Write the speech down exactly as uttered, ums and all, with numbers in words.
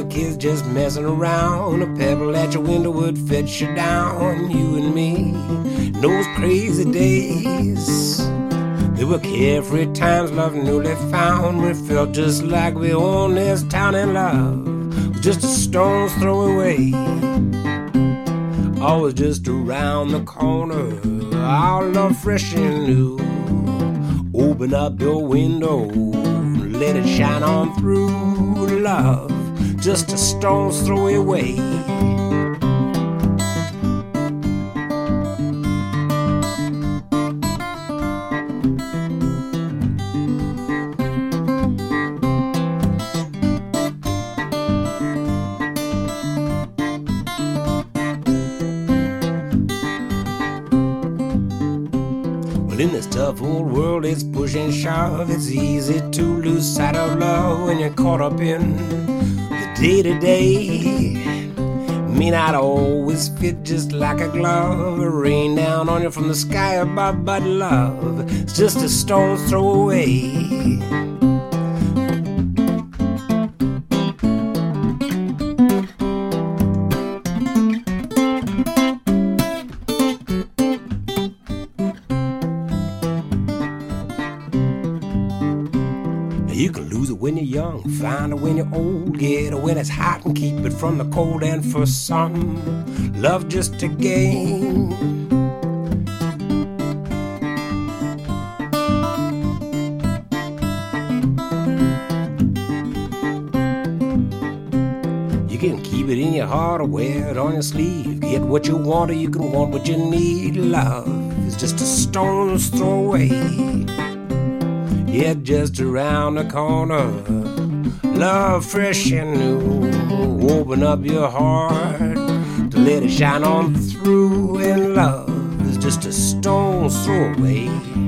kids just messing around. A pebble at your window would fetch you down. You and me, in those crazy days, they were carefree times, love newly found. We felt just like we owned this town, and love was just a stone's throw away. Always just around the corner, our love fresh and new. Open up your window, let it shine on through. Love, just a stone's throw away. In this tough old world, it's push and shove. It's easy to lose sight of love when you're caught up in the day-to-day. May not always fit just like a glove, or rain down on you from the sky above, but love, it's just a stone's throw away. You can lose it when you're young, find it when you're old, get it when it's hot and keep it from the cold. And for some, love just a game. You can keep it in your heart or wear it on your sleeve. Get what you want or you can want what you need. Love is just a stone's throw away. Yeah, just around the corner, love fresh and new. Open up your heart to let it shine on through. And love is just a stone's throw away.